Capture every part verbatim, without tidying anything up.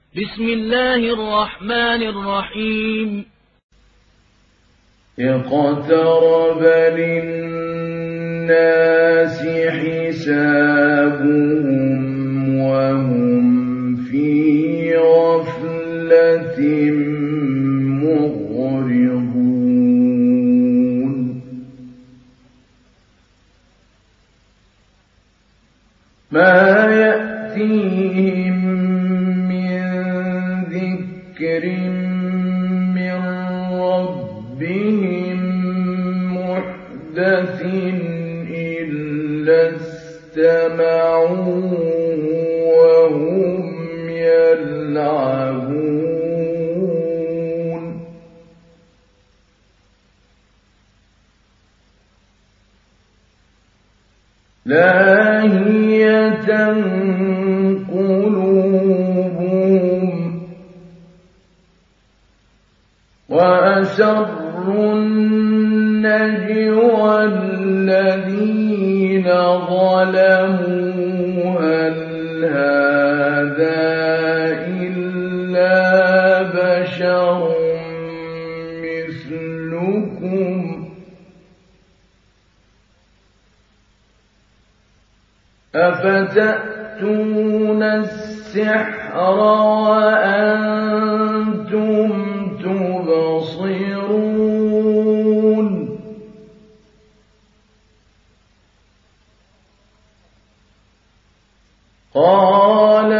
بسم الله الرحمن الرحيم. اقترب للناس حسابهم وهم في غفلة معرضون. ما يأتيهم من ذكر من ربهم محدث إلا استمعوه وهم يلعبون. لاهية قلوبهم وأسروا النجوى الذين ظلموا هل هذا إلا بشر مثلكم أفتأتون السحر وأنتم تبصرون. قال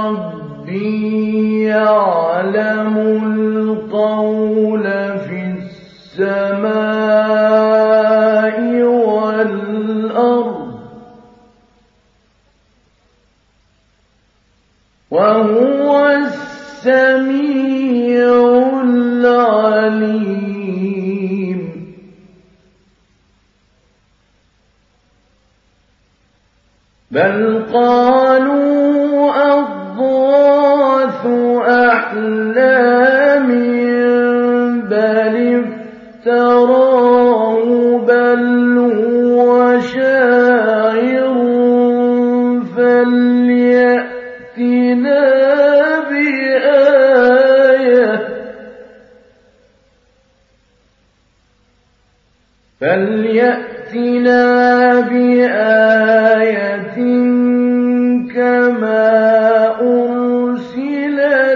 ربي يعلم القول في السماء والأرض وهو السميع العليم. بل قالوا أضغاث أحلام بل افتراه بل هو شاعر فليأتنا بآية فليأتنا بآية كما أرسل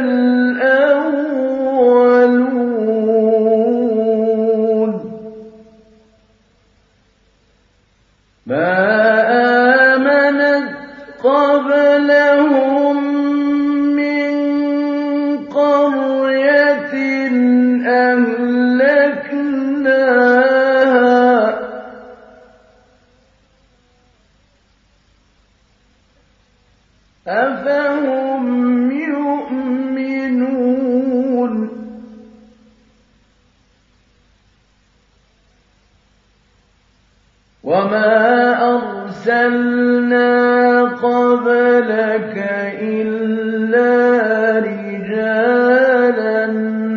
الأولون. ما آمنت قبلهم من قرية أهلكناها أفهم يؤمنون. وما أرسلنا قبلك إلا رجالا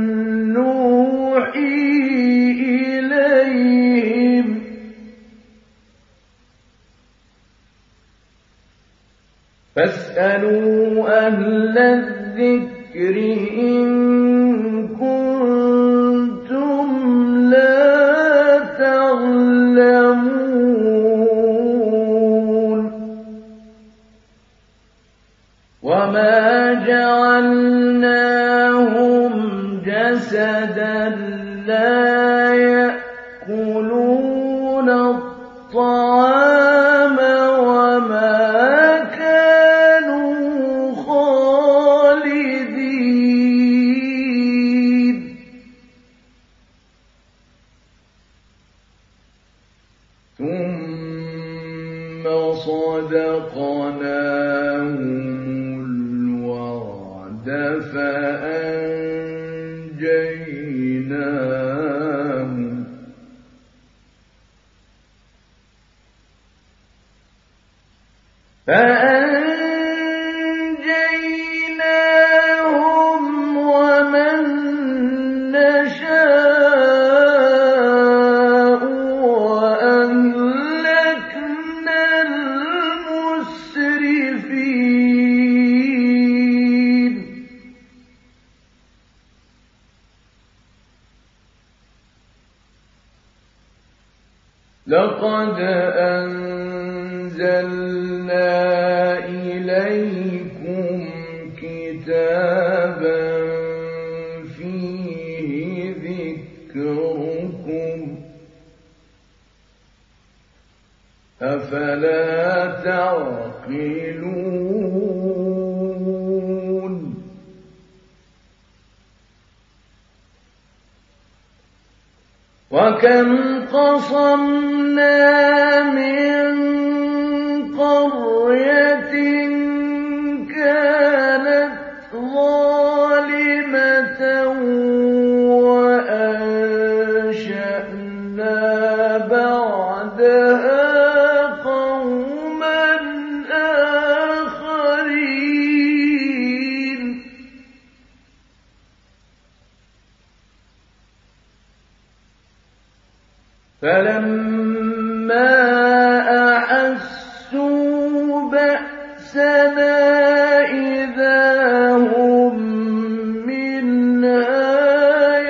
نوحي إليهم فاسألوا أهل الذكر إن كنتم لا تعلمون. وما جعلناهم جسدا لا يأكلون الطعام وما كانوا خالدين. ثم صدقناهم الوعد فأنجيناهم فأنجيناهم ومن نشاء وأهلكنا المسرفين. لقد أنزلنا إليكم كتابا فيه ذكركم أفلا تعقلون وكم قصمنا من قرية كانت ظالمة وأنشأنا بعدها قوما آخرين فلما أحسوا بأسنا إذا هم منها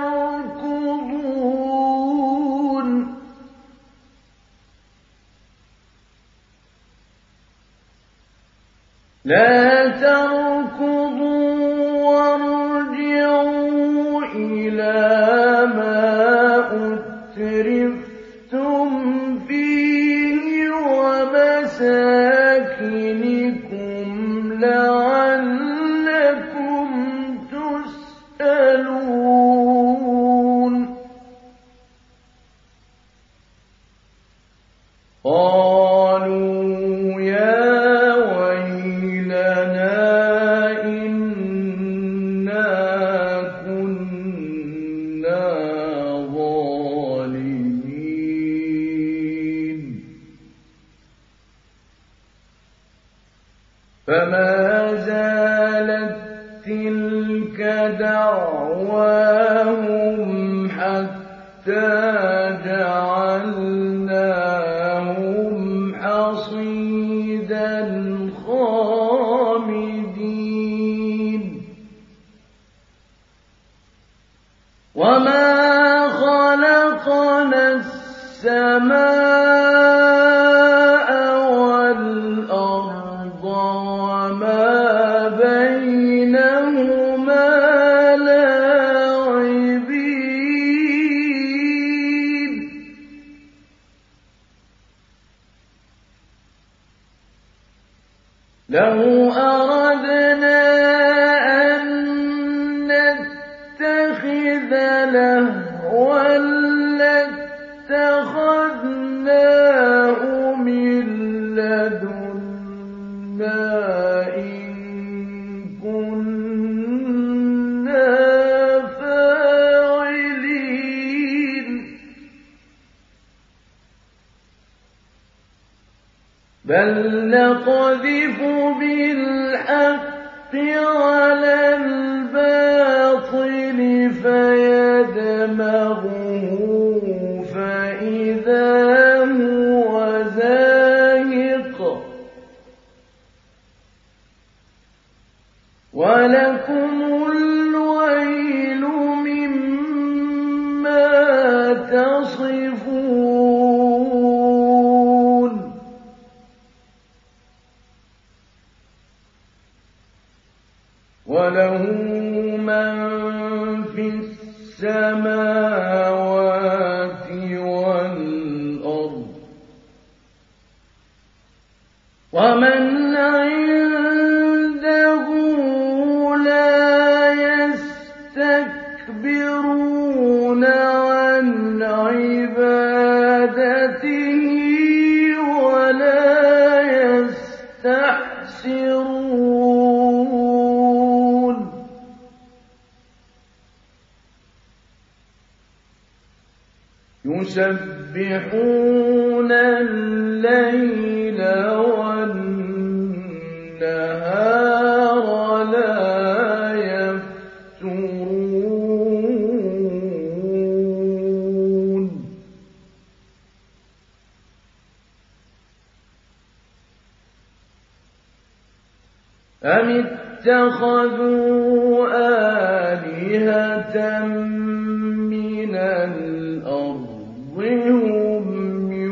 يركضون لا تركضوا وارجعوا إلى ما أترفتم فيه ومساكنكم لعلكم تسألون قالوا يا ويلنا إنا كنا ظالمين فما زالت تلك دعواهم حتى جعلناهم حصيدا خامدين وما خلقنا السماء والأرض وما بينهما لاعبين لو أردنا أن نتخذ لهوا لاتخذناه من لدنا إن كنا فاعلين بل نقذف بالحق على الباطل فيدمغه فإذا هو زاهق ولكم الويل مما تصفون وله من في السماوات والأرض ومن عنده لا يستكبرون عن عبادته ولا يستحسرون يسبحون الليل والنهار لا يفترون أم اتخذوا آلهة من الأرض هم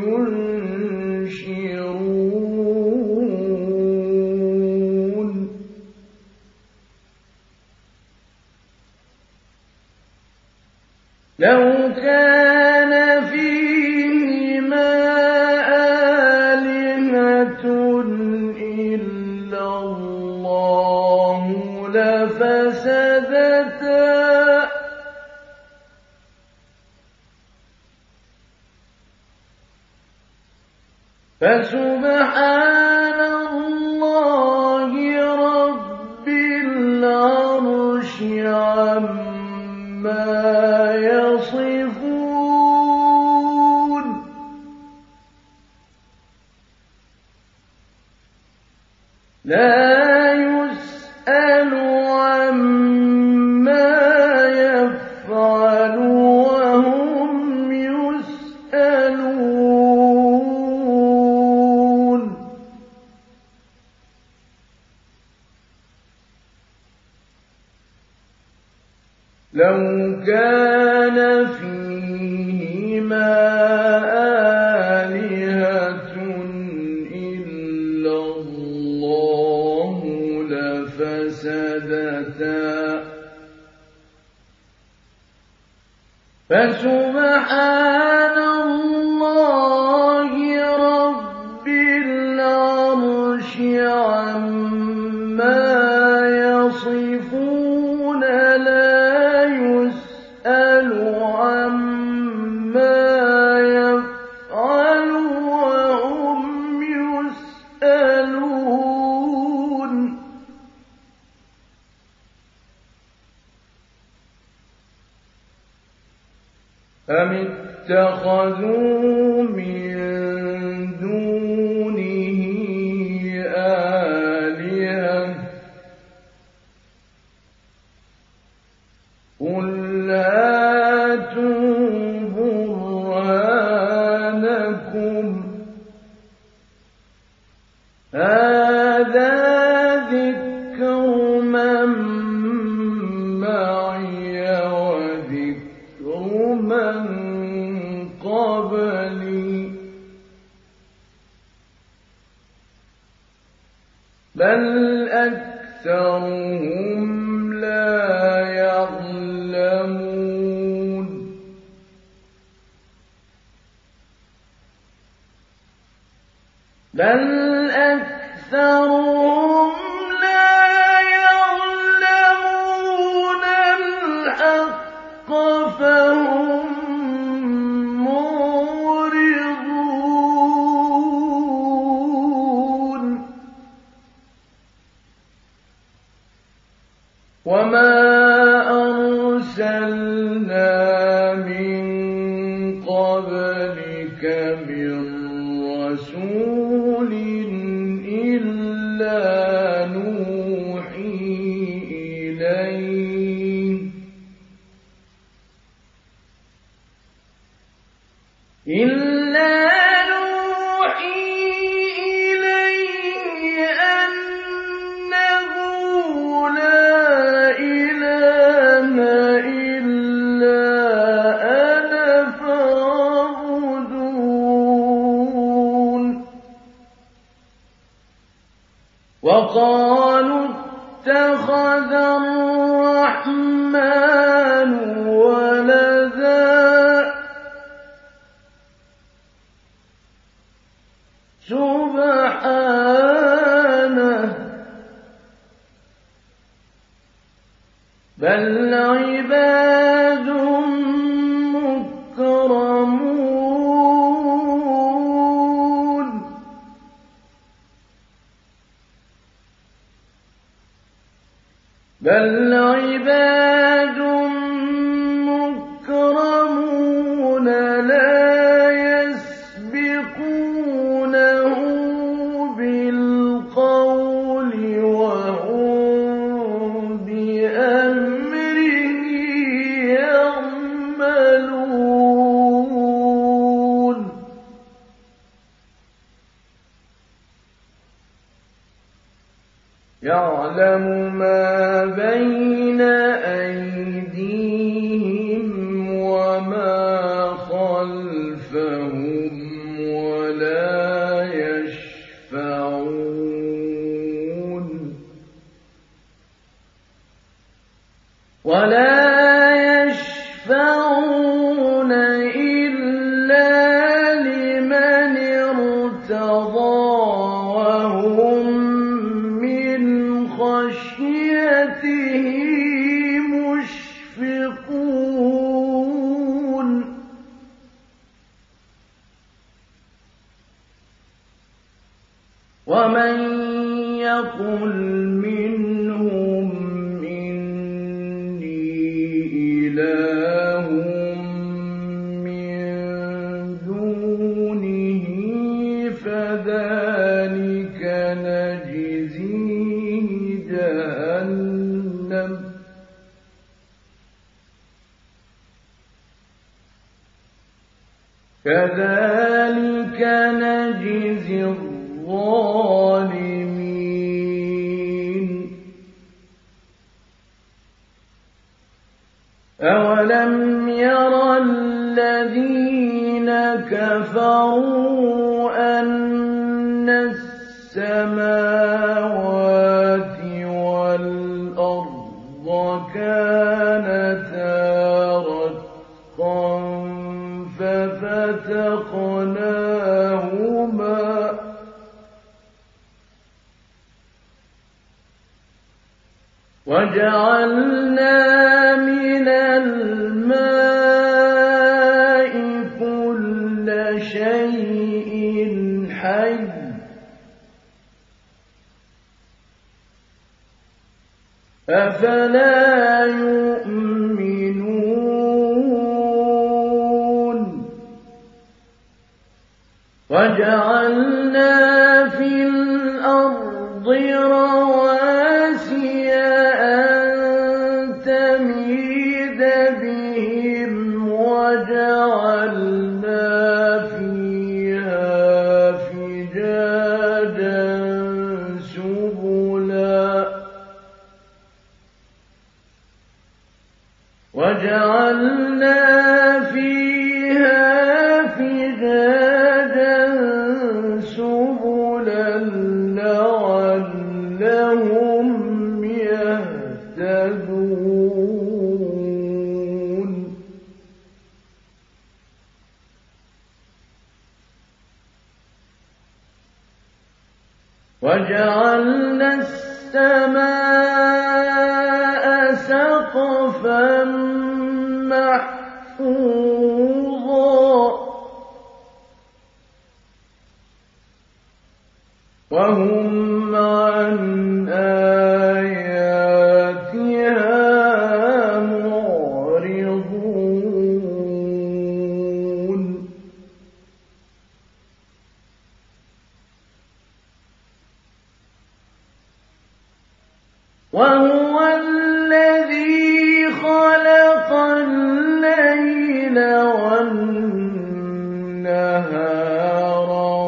لو كان فيهما آلهة إلا الله لفسدتا فسبحان الله رب العرش عما يصفون لا يسأل عما يفعل وهم يسألون لو كان فيهما آلهة إلا الله لفسدتا فسبحان الله رب العرش عما يصفون لا يسأل عما يفعل وهم يسألون أم اتخذوا من دونه آلهة قل هاتوا برهانكم هذا ذكر من معي وذكر من قبلي بل أكثرهم لا يعلمون بل أكثرهم لا يعلمون الحق فهم معرضون وما أرسلنا من قبلك من رسول إلا نوحي إليه إلا نوحي إليه أنه لا إله إلا أنا فاعبدون وقالوا اتخذ الرحمن ولدا سبحانه بل عباد مكرمون بل عباد مكرمون لا يسبقونه بالقول وهم بأمره يعملون يعلم ما بين أيديهم وما خلفهم ولا يشفعون ولا يشفعون كذلك نجزي الظالمين أولم ير الذين كفروا أن السماوات والأرض كانتا رتقا ففتقناهما وجعلنا من الماء كل شيء حي أفلا يؤمنون وجعلنا في الأرض رواسي أن تميد بهم وجعلنا فيها فجاجا سبلا وجعلنا فيها فجاجا سبلا لعلهم يهتدون وجعلنا السماء سقفا محفوظا وهم عن آياتها معرضون وهو الذي خلق الليل والنهار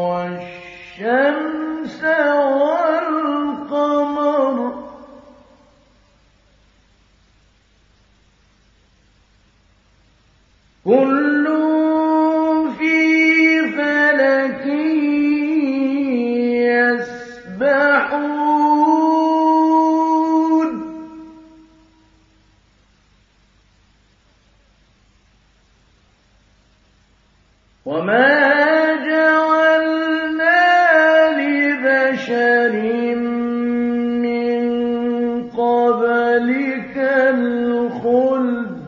والشمس والقمر كل في فلك يسبحون وما جعلنا لبشر من قبلك الخلد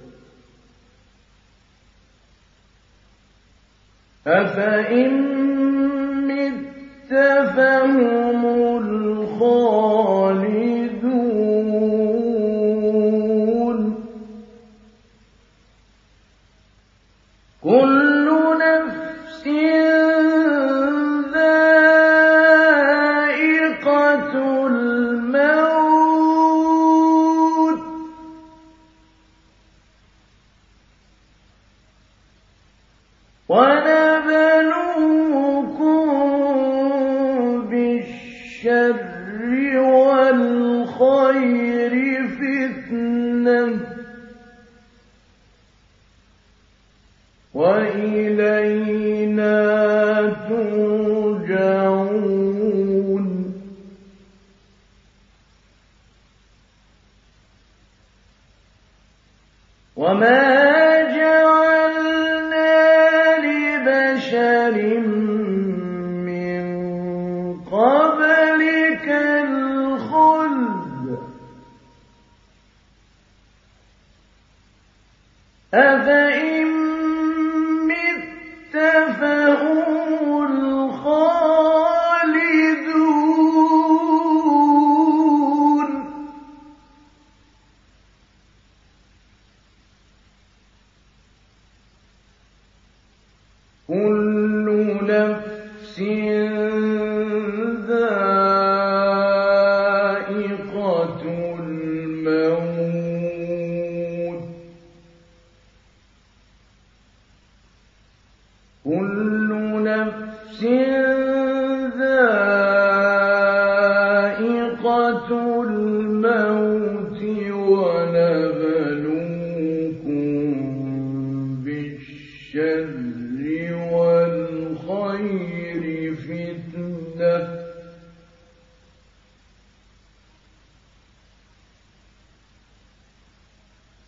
أفإن مت فهم الخالدون كل نفس ذائقة الموت ونبلوكم بالشر والخير فتنة وإلينا ترجعون وما جعلنا لبشر من قبلك الخلد أفإن مت فهم الخالدون كل نفس ذائقة الموت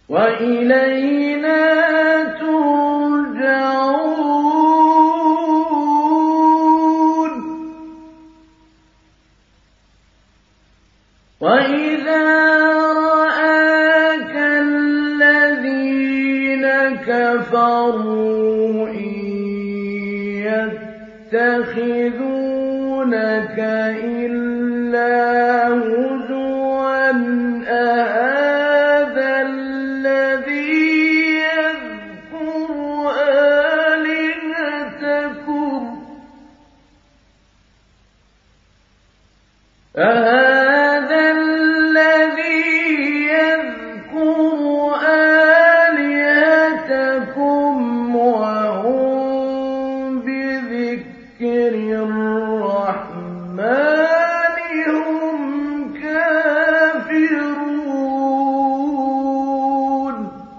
وإلينا ترجعون وإذا رآك الذين كفروا إن يتخذونك إلا هزوا أهذا الذي يذكر آلهتكم أهذا الذي يذكر آلهتكم وهم بذكر الرحمن هم كافرون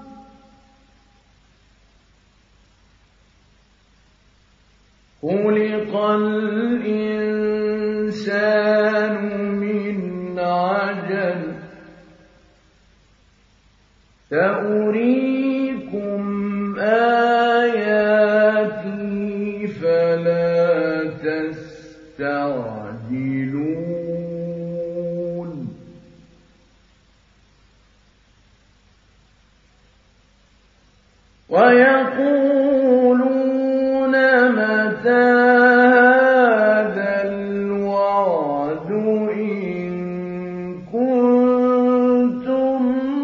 خلق الإنسان من عجل سأريكم آياتي فلا تستعجلون ويقولون متى هذا الوعد إن كنتم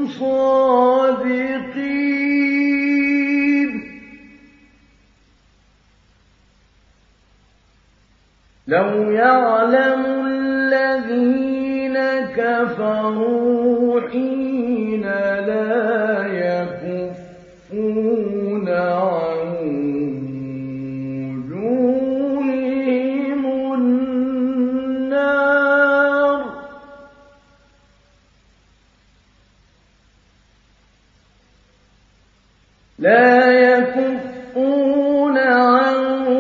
صادقين لو يعلم الذين كفروا حين لا يكفون عن وجوههم النار لا يكفون عن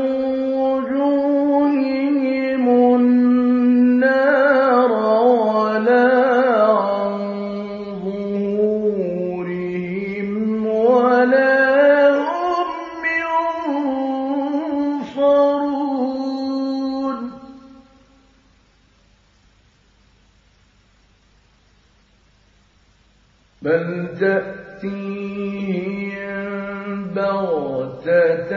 وجوههم النار ولا عن ظهورهم ولا هم ينصرون بل تأتيهم بغتة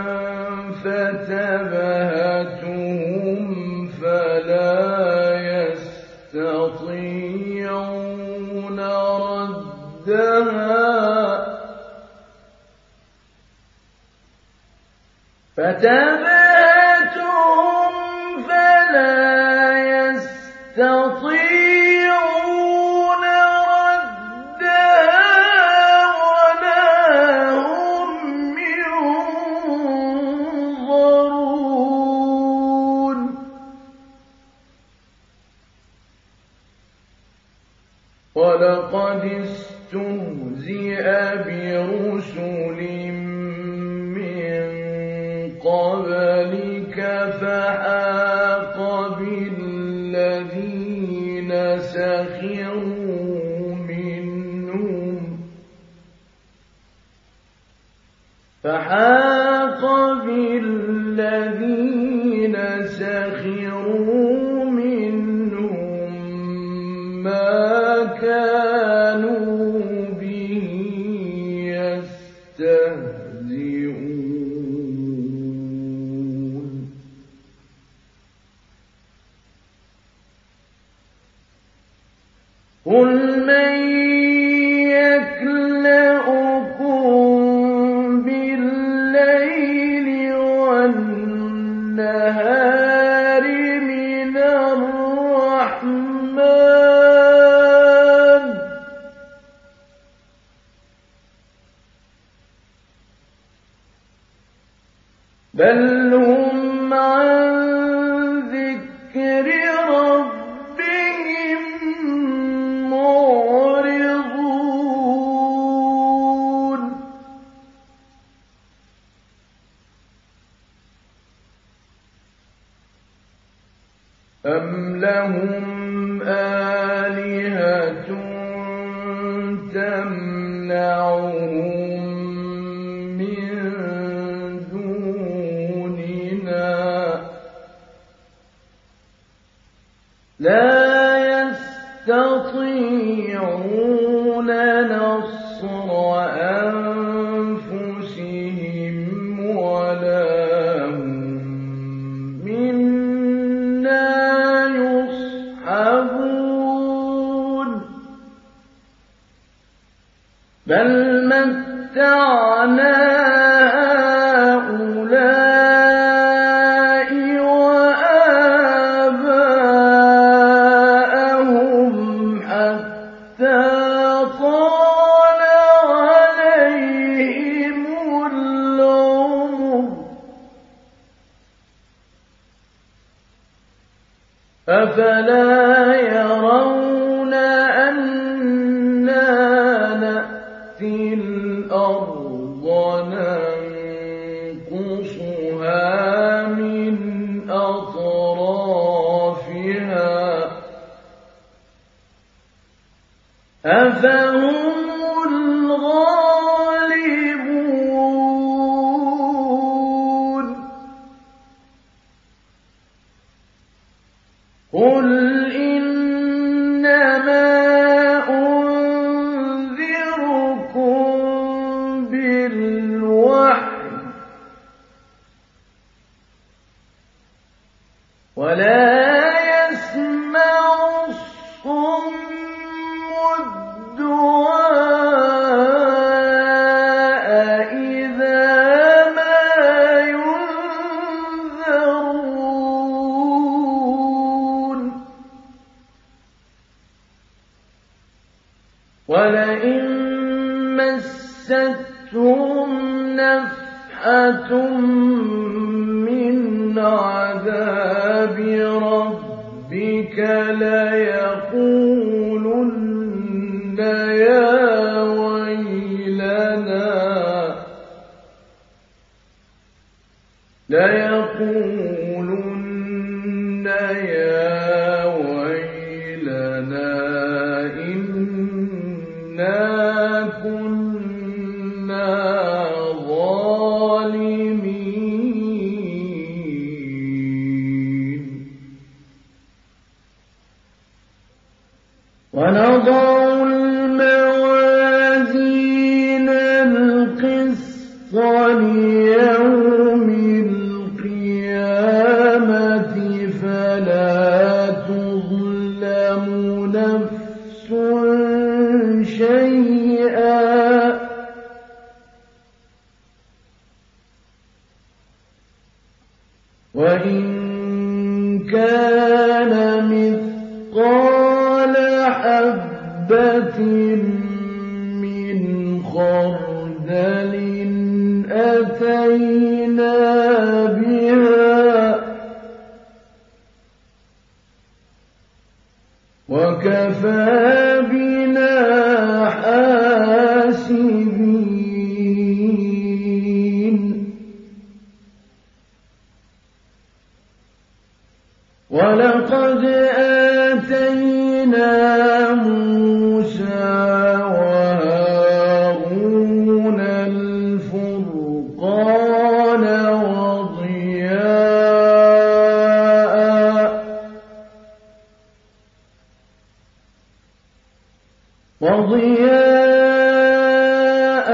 فتبهتهم فلا يستطيعون ردها فتبهتهم فلا يستطيعون ردها ولا هم ينظرون ولقد استهزئ برسل من قبلك فحاق بالذين سخروا منهم فحاق بالذين سخروا منهم ما كانوا به يستهزئون قل من يكلؤكم بالليل والنهار من الرحمن بل هم عن ذكر ربهم معرضون أم لهم آلهة تمنعون يمنعهم من دوننا لا يستطيعون نصر أنفسهم ولا هم منا يصحبون بل متعنا هؤلاء وآباءهم حتى طال عليهم العمر أفلا يرون أنا نأتي الأرض ننقصها من أطرافها أفهم الغالبون قل إنما أنذركم بالوحي ولا يسمع الصم الدعاء إذا ما ينذرون ولئن مستهم نفحة من عذاب ربك ليقولن يا ويلنا ليقولن يا ويلنا إنا كنا ظالمين ونضع الموازين القسط ليوم القيامة فلا تظلم نفس شيئا وإن كان مثقال حبة من خردل أتينا بها وكفى بنا حاسبين ولقد آتينا موسى وهارون الفرقان وضياء وضياء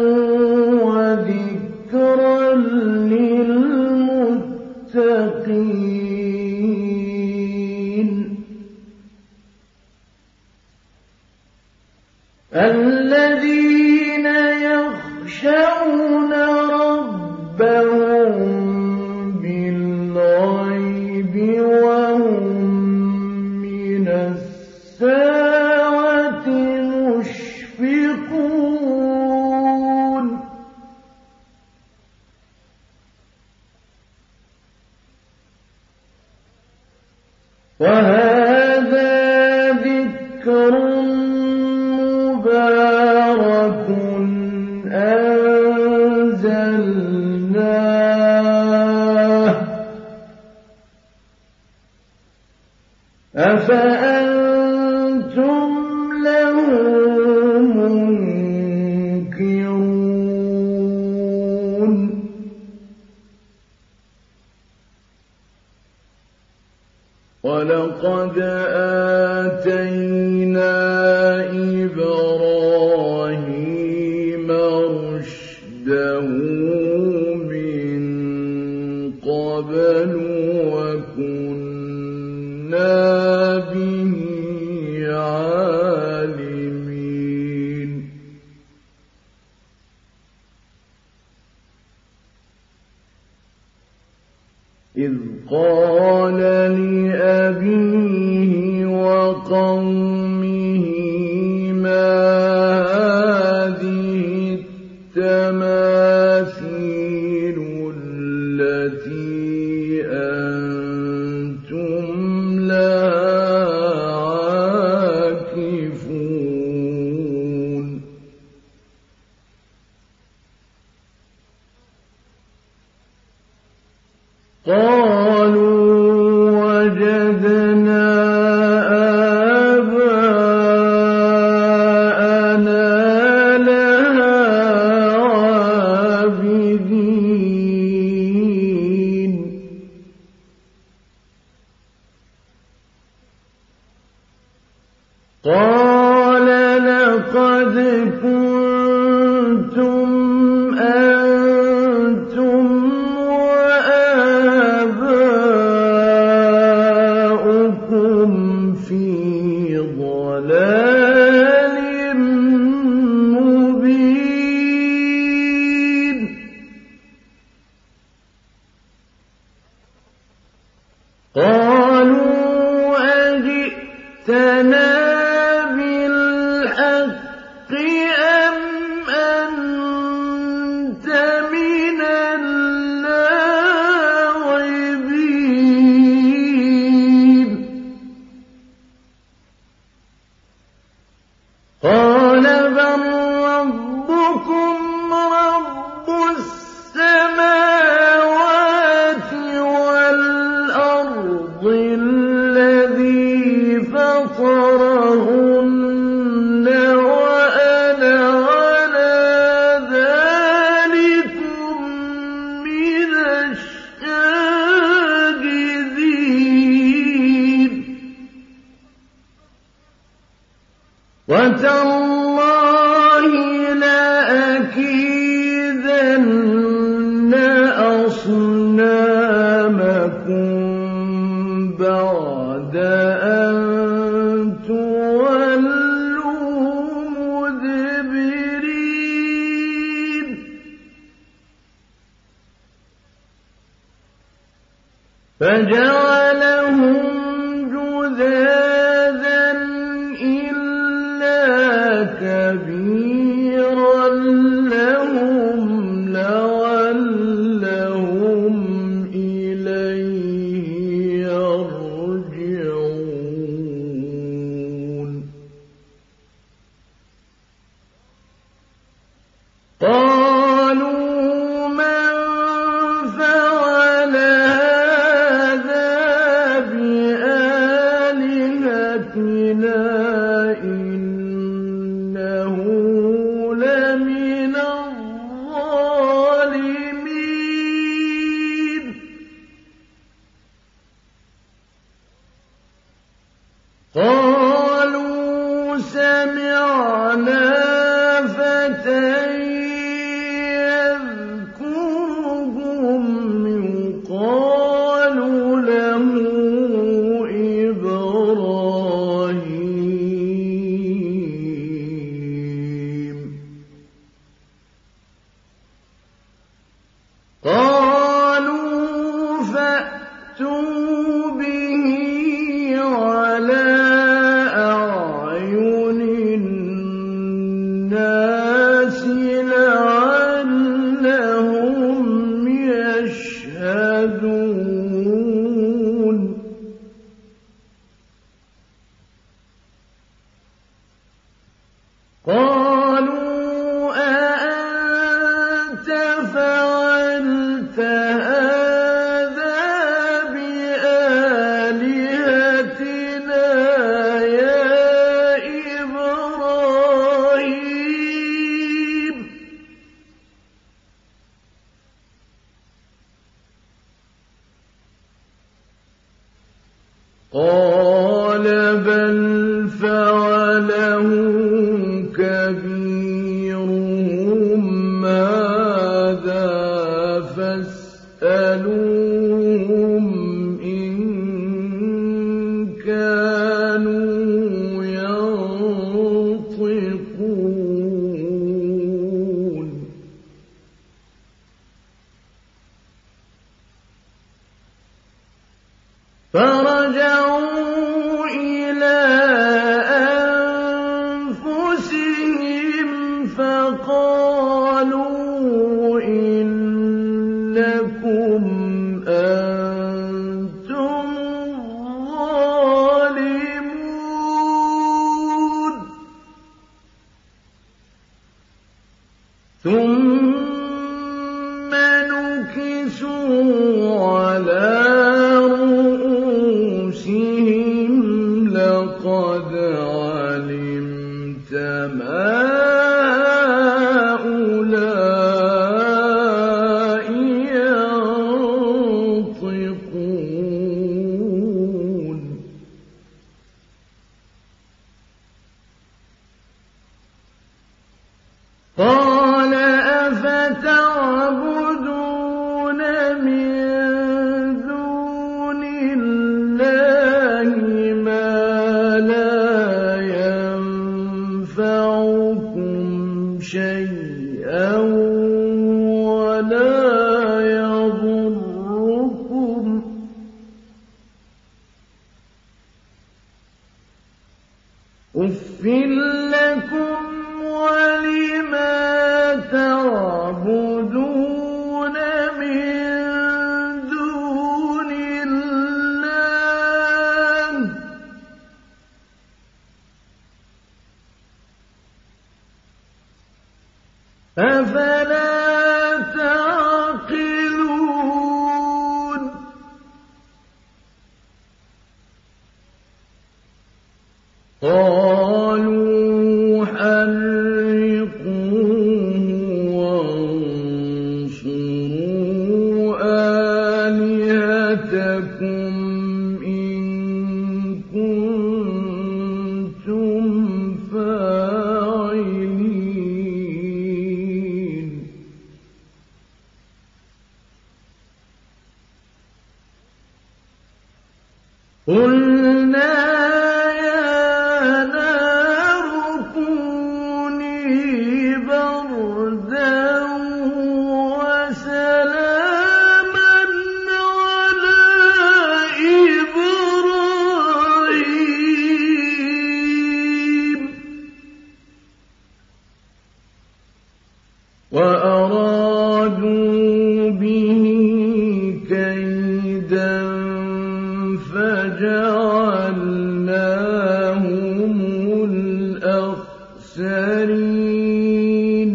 وذكرا للمتقين الذين يخشون ربهم بالغيب وهم من الساعة مشفقون وهذا ذكر مبارك أنزلناه أفأنتم له منكرون وَلَقَدْ آتَيْنَا إِبْرَاهِيمَ رُشْدَهُ مِن قَبْلُ وَكُنَّا بِهِ عَالِمِينَ إِذْ قَالَ لِأَبِيهِ وَقَوْمِهِ مَا هَٰذِهِ التَّمَاثِيلُ الَّتِي أَنتُمْ لَهَا عَاكِفُونَ قَالُوا وَجَدْنَا آبَاءَنَا لَهَا عَابِدِينَ قَالَ لَقَدْ كُنتُمْ أَنتُمْ وَآبَاؤُكُمْ فِي ضَلَالٍ مُّبِينٍ قَالُوا أَجِئْتَنَا بِالْحَقِّ أَمْ أَنتَ مِنَ اللاعبين قَالَ بَل رَّبُّكُمْ رَبُّ السَّمَاوَاتِ وَالْأَرْضِ الَّذِي فَطَرَهُنَّ وَأَنَا عَلَىٰ ذَٰلِكُم مِّنَ الشَّاهِدِينَ وَتَاللَّهِ لَأَكِيدَنَّ أَصْنَامَكُم بَعْدَ أَن تُوَلُّوا مُدْبِرِينَ فَجَعَلَهُمْ جُذَاذًا إِلَّا كَبِيرًا لَّهُمْ لَعَلَّهُمْ إِلَيْهِ يَرْجِعُونَ قَالُوا مَن فَعَلَ هَٰذَا بِآلِهَتِنَا إِنَّهُ لَمِنَ الظَّالِمِينَ قَالُوا سَمِعْنَا فَتًى يَذْكُرُهُمْ يُقَالُ لَهُ إِبْرَاهِيمُ قَالُوا فَأْتُوا بِهِ عَلَىٰ أَعْيُنِ النَّاسِ لَعَلَّهُمْ يَشْهَدُونَ قَالُوا أَأَنتَ فَعَلْتَ هَٰذَا بِآلِهَتِنَا يَا إِبْرَاهِيمُ قَالَ فقالوا إنكم أنتم الظالمون ثم نكسوا على رؤوسهم لقد علمت ما هؤلاء ينطقون قال أفتعبدون من دون الله ما لا ينفعكم شيئا ولا يضركم أُفٍّ لكم ولما تعبدون من دون الله أفلا تعقلون قالوا حرقوه وانصروا آلهتكم إن كنتم فاعلين قلنا وأرادوا به كيدا فجعلناهم الأخسرين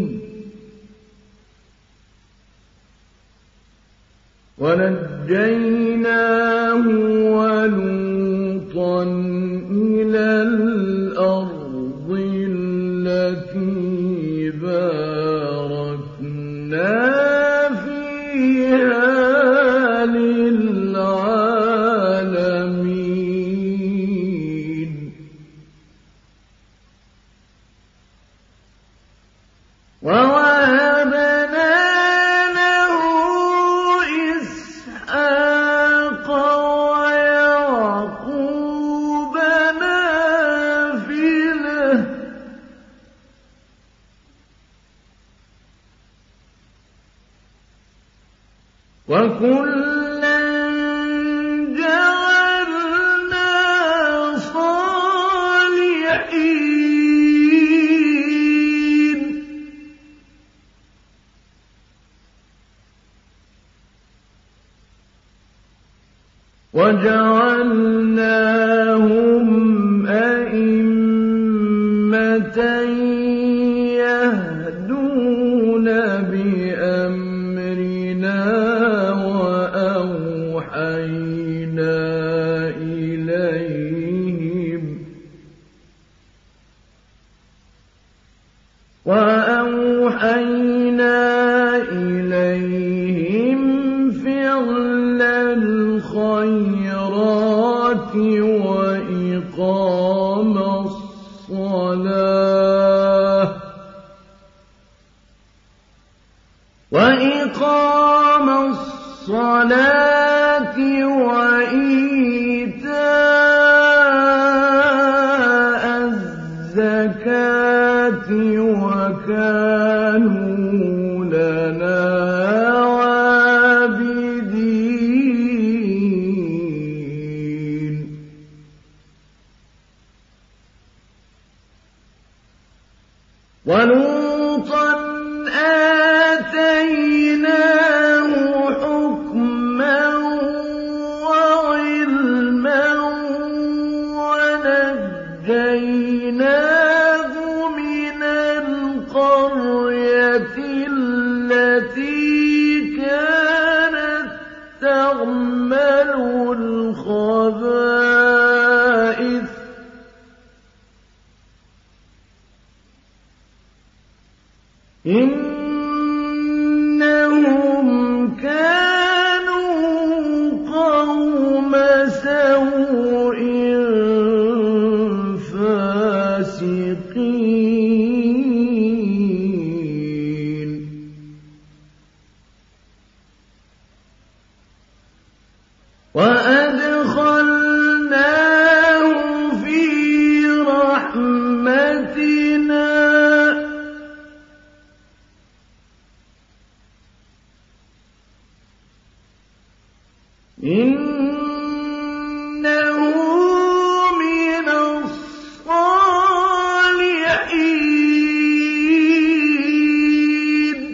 ونجيناه ولوطا إلى الأرض التي باركنا فيها للعالمين ووهبنا له إسحاق ويعقوب نافلة وكلا جعلنا صالحين وجعلناهم أئمة يهدون بأمرنا وأوحينا إليهم وأوحينا إليهم فعل الخيرات وإقام الصلاة وإقام الصلاة وإيتاء الزكاة وكانوا لنا عابدين ولوطا وَلُوطًا آتَيْنَاهُ حُكْمًا وَعِلْمًا وَنَجَّيْنَاهُ مِنَ الْقَرْيَةِ الَّتِي كَانَتْ تَعْمَلُ الْخَبَائِثَ إِنَّهُمْ كَانُوا قَوْمَ سَوْءٍ فَاسِقِينَ وَأَدْخَلْنَاهُ فِي رَحْمَتِنَا إِنَّهُ مِنَ الصَّالِحِينَ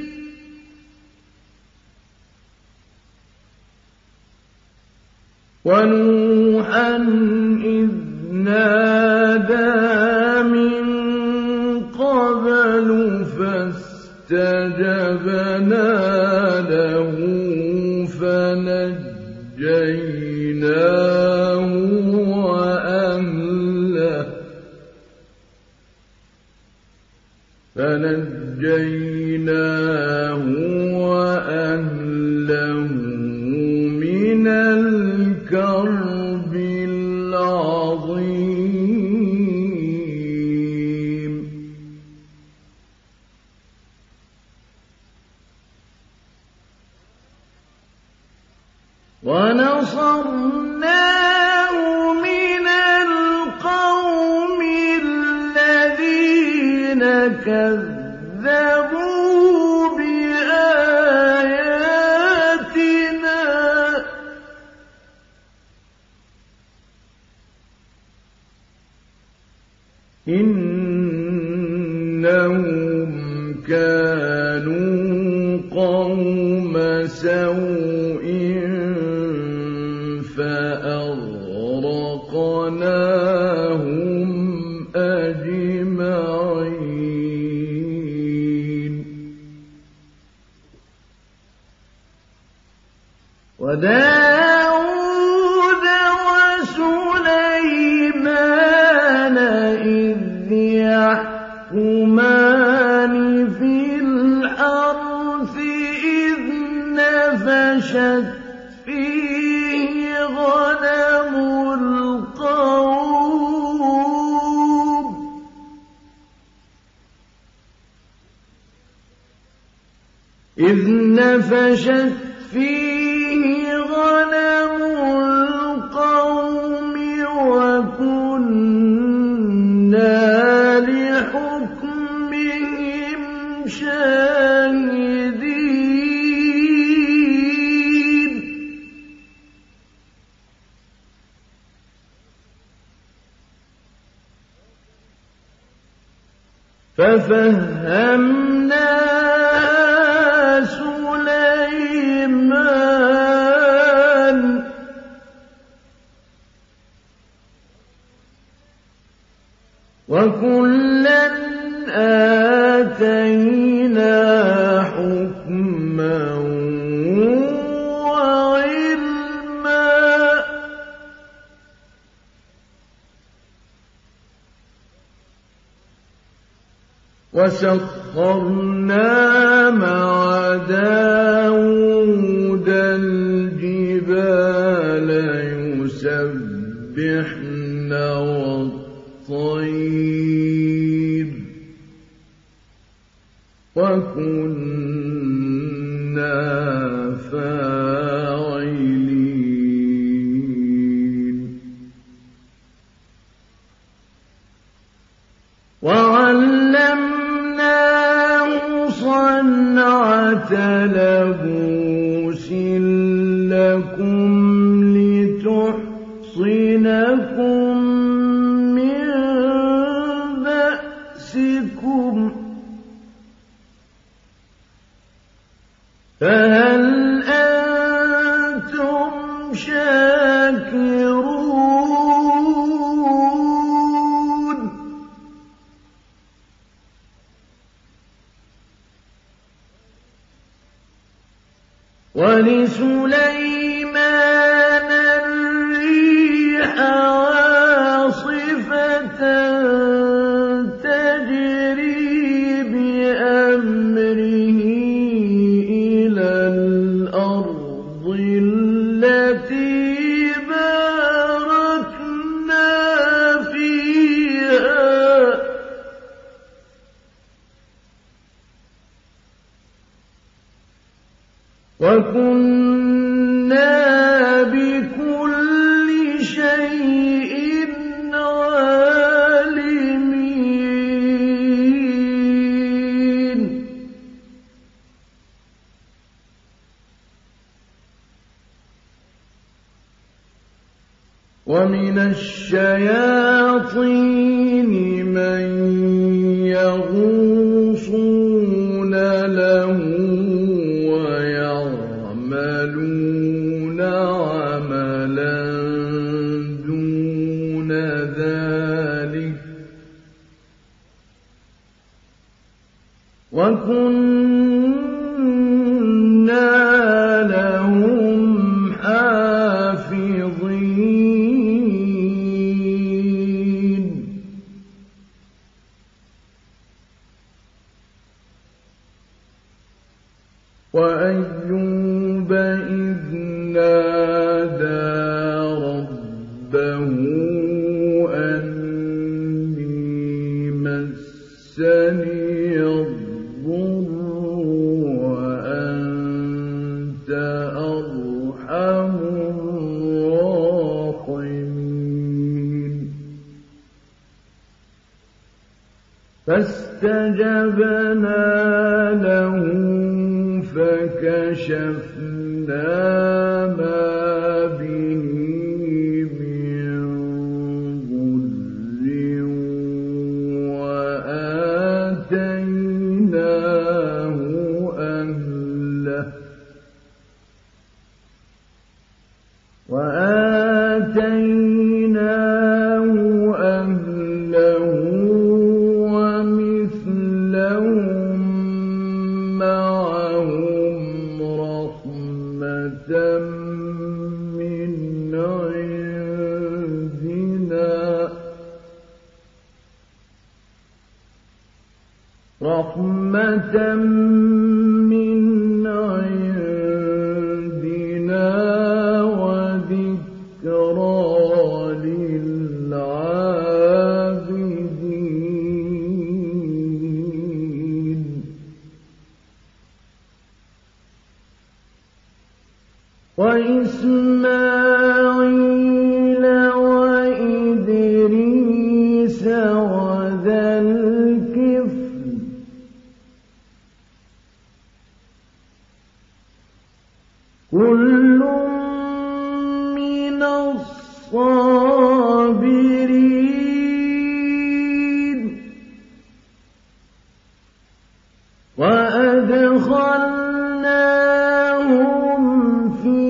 وَنُوحًا إِذْ نَادَىٰ مِن قَبْلُ فَاسْتَجَبْنَا لَهُ فَنَجَّيْنَاهُ وَأَهْلَهُ فَنَجَّيْنَاهُ وَأَهْلَهُ مِنَ الْكَرْبِ الْعَظِيمِ وَنَصَرْنَاهُ مِنَ الْقَوْمِ الَّذِينَ كَذَّبُوا بِآيَاتِنَا إِنَّهُمْ كَانُوا قَوْمَ سَوْءٍ فَأَغْرَقْنَاهُمْ أَجْمَعِينَ وَدَاوُودَ وَسُلَيْمَانَ إِذْ يَحْكُمَانِ فِي الْحَرْثِ إِذْ نَفَشَتْ فِيهِ غَنَمُ الْقَوْمِ إِذْ نَفَشَتْ فِيهِ غَنَمُ الْقَوْمِ وَكُنَّا لِحُكْمِهِمْ شَاهِدِينَ فَفَهَّمْنَاهَا سُلَيْمَانَ وَكُلًّا آتَيْنَا حُكْمًا وَعِلْمًا وَسَخَّرْنَا مَعَ دَاوُودَ الْجِبَالَ يُسَبِّحْنَ وَالطَّيْرَ وَكُنَّا فَاعِلِينَ وَعَلَّمْنَاهُ صَنْعَةَ لَبُوسٍ لَّكُمْ لِتُحْصِنَكُم مِّن بَأْسِكُمْ فهل أنتم شاكرون ولسليمان الريح عاصفة تجري بأمره إلى الأرض التي باركنا فيها وكنا بكل شيء عالمين ومن الشياطين من يغوصون له ويعملون عملا دون ذلك وكنا لهم حافظين وأيوب إذ نادى ربه أني مسني الضر وأنت أرحم الراحمين فاستجبنا له فكشفنا ما به من ضر وآتيناه أهله وآتيناه أهله ومثلهم معهم رحمة من عندنا رحمة من عندنا وذكرى للعابدين وإسماعيل وإدريس وذا الكفل كل من الصابرين وأدخلناهم في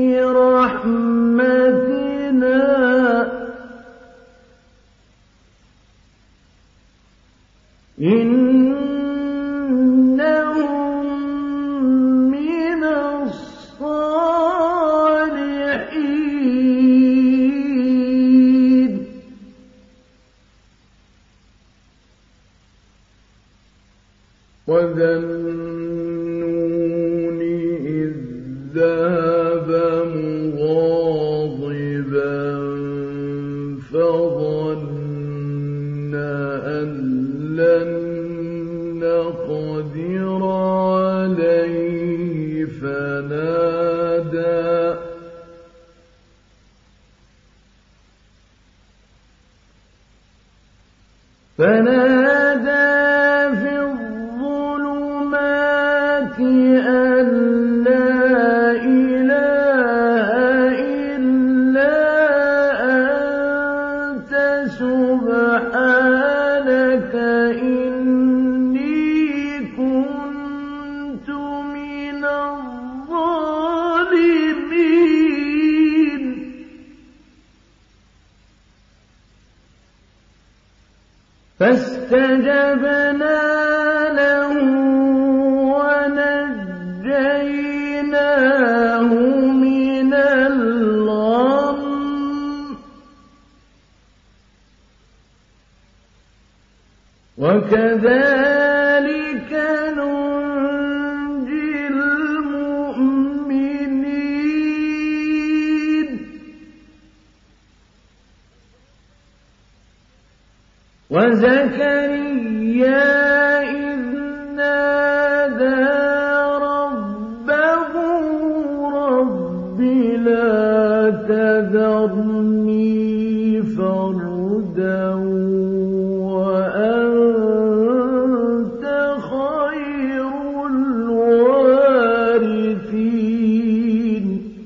رحمتنا إنهم من الصالحين وذا النون إذ ذهب مغاضبا فظن أن لن نقدر عليه فنادى فنادى في الظلمات فاستجبنا له ونجيناه من الغم وكذلك ننجي المؤمنين وزكريا إذ نادى ربه رب لا تذرني فردا وأنت خير الوارثين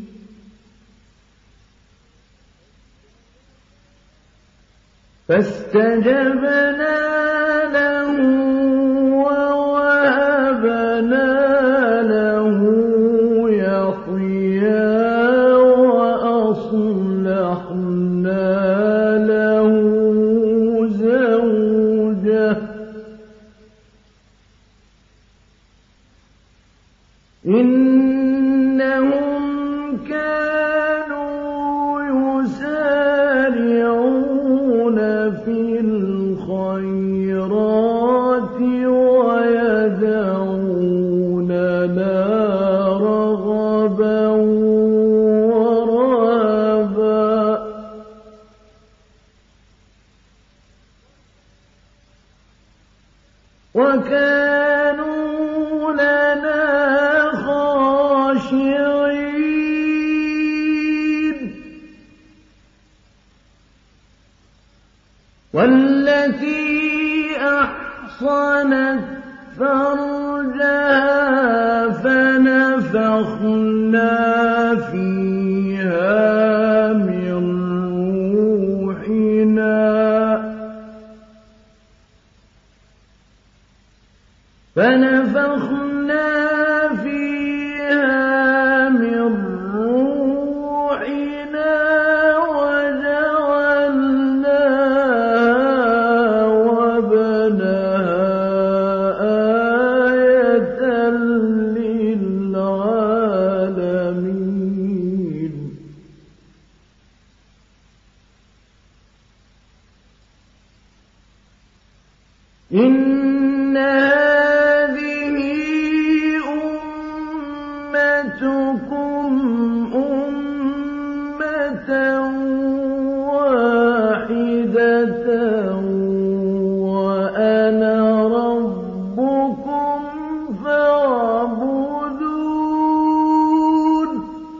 فاستجبنا له ووهبنا له يحيى وأصلحنا له زوجه إنهم كانوا يسارعون في الخيرات ويدعوننا رغبا ورهبا وكانوا لنا خاشعين والتي أحصنت فرجها فنفخنا فيها من روحنا فنفخنا فيها من روحنا وجعلناها وابنها آية للعالمين إن هذه أمتكم أمة واحدة وأنا ربكم فاعبدون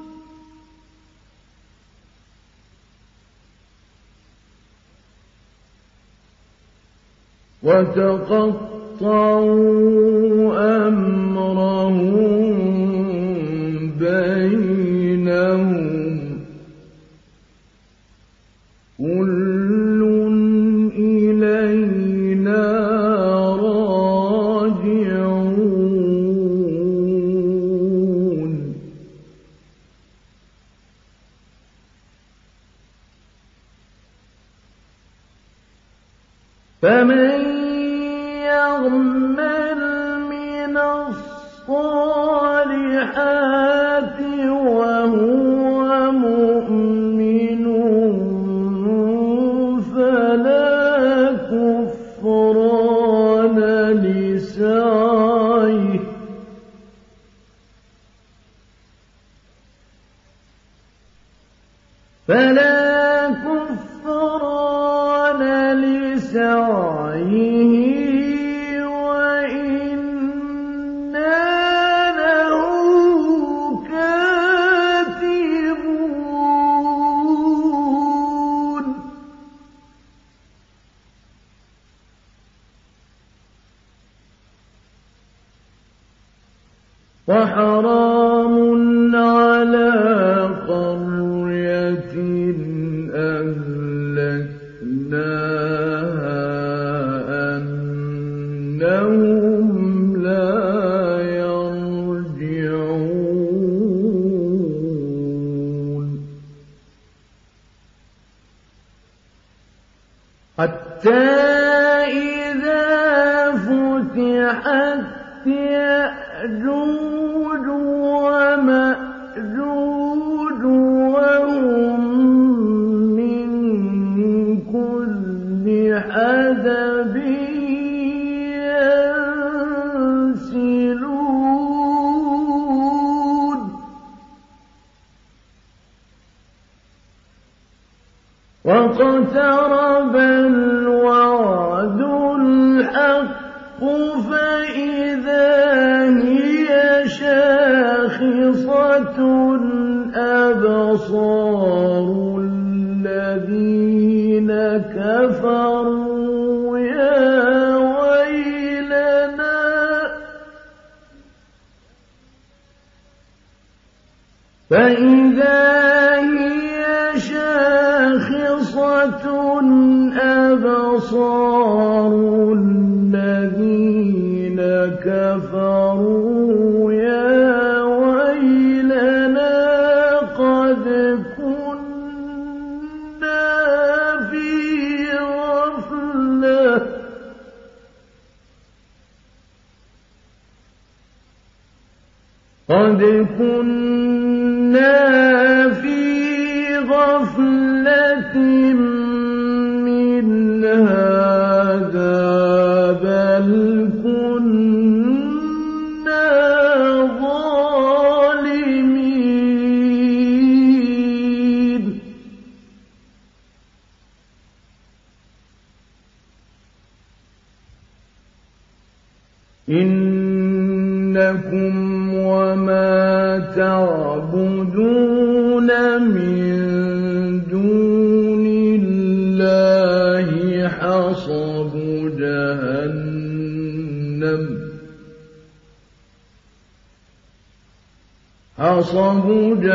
وتقطعوا أمرهم بينهم كل إلينا راجعون فمن يعمل من الصالحات وهو مؤمن فلا كفران لسعيه فلا كفران لسعيه وإنا له كاتبون وحرام على قرية أهلكناها أنهم لا يرجعون حتى إذا يأجوج ومأجوج وهم من كل حدب ينسلون واقترب الوعد الحق فإذا هي شاخصة أبصار الذين كفروا يا ويلنا فإذا هي شاخصة أبصار الذين كفروا يا ويلنا قد كنا في غفلة قد كنا في غفلة من هذا بل كنا ظالمين إنكم وما تعبدون من دون الله حصب جهنم حصب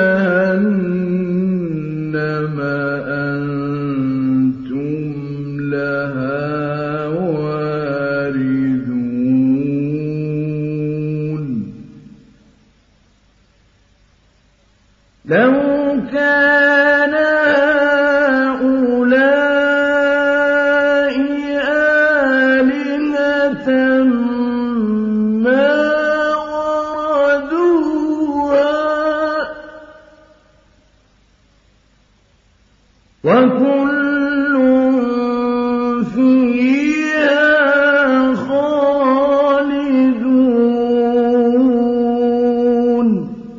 جهنم أنتم لها واردون لو كان هؤلاء آلهة ما وردوها وكل فيها خالدون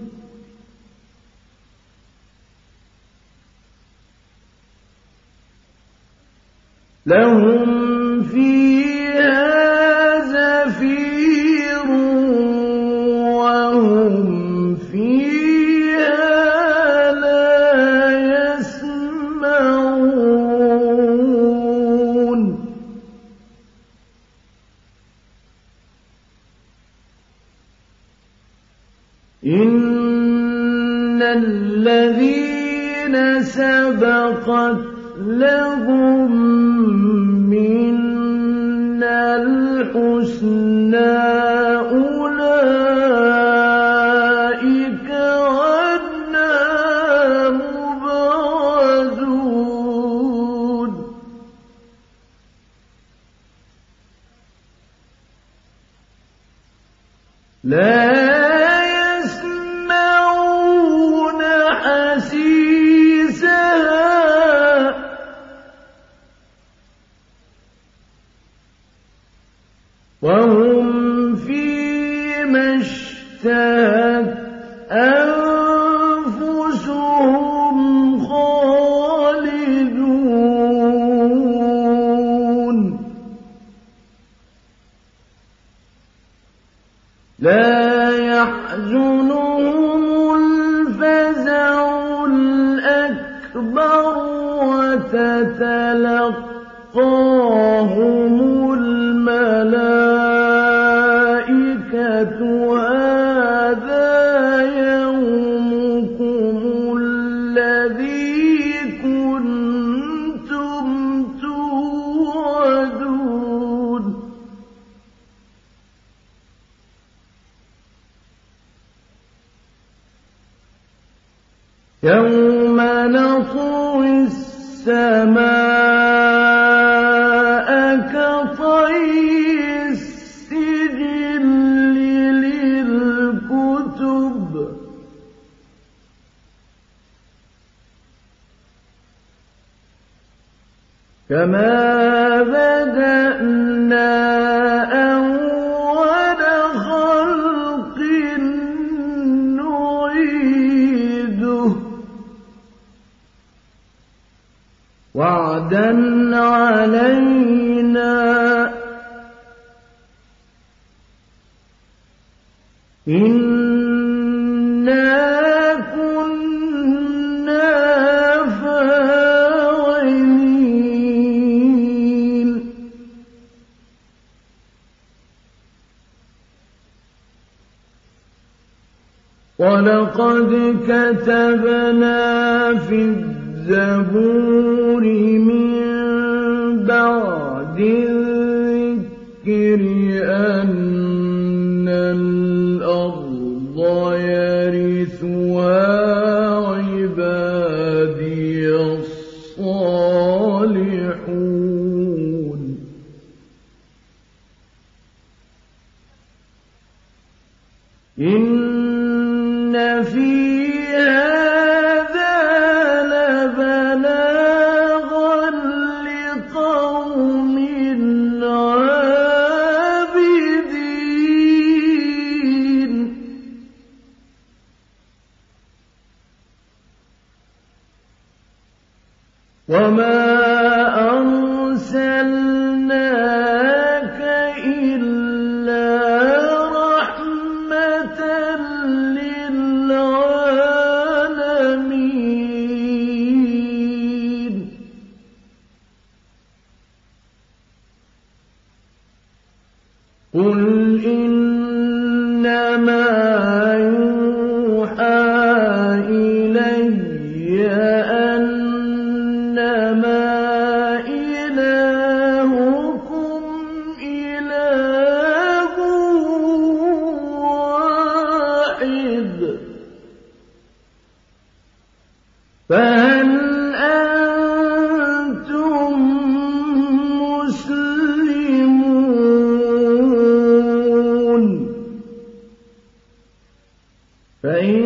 لهم فيها زفير وهم فيها لا يسمعون إن الذين سبقت لهم منا الحسنى أولئك عنا مبعدون لا يسمعون حسيسها وهم فيما اشتهت أنفسهم خالدون لا يحزنهم الفزع الأكبر وتتلقاهم الملائكة هذا يومكم الذي كنتم توعدون يوم نطوي السماء كطي السجل كما بدأنا أول خلق نعيده وعدا علينا إنا كنا فاعلين ولقد كتبنا في الزبور من بعد الذكر أن الأرض يرثها عبادي الصالحون إن في هذا لبلاغا لقوم عابدين وما أرسلناك إلا رحمة للعالمين قل إنما يوحى إلي أنما إلهكم إله واحد فهل أنتم مسلمون فإن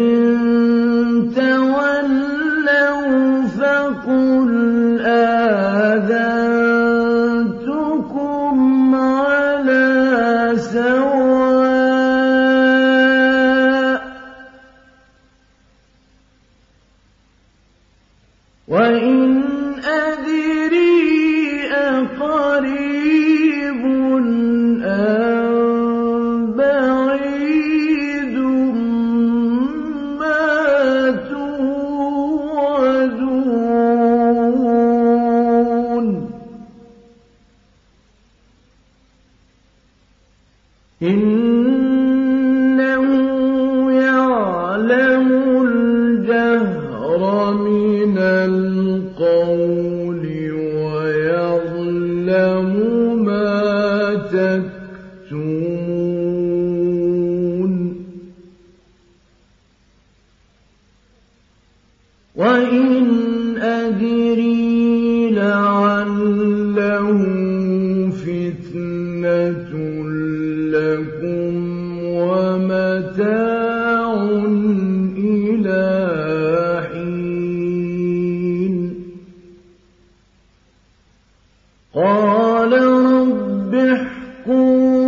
تولوا فقل آذنتكم على سواء وإن أدري أقريب أم بعيد ما توعدون إنه يعلم الجهر من القول ويعلم ما تكتمون وإن أدري لعله فتنة لكم ومتاع إلى حين قال رب احكم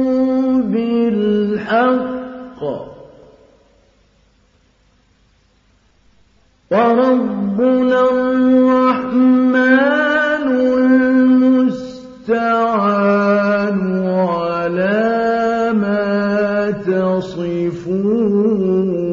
بالحق وربنا الرحمن المستعان على ما تصفون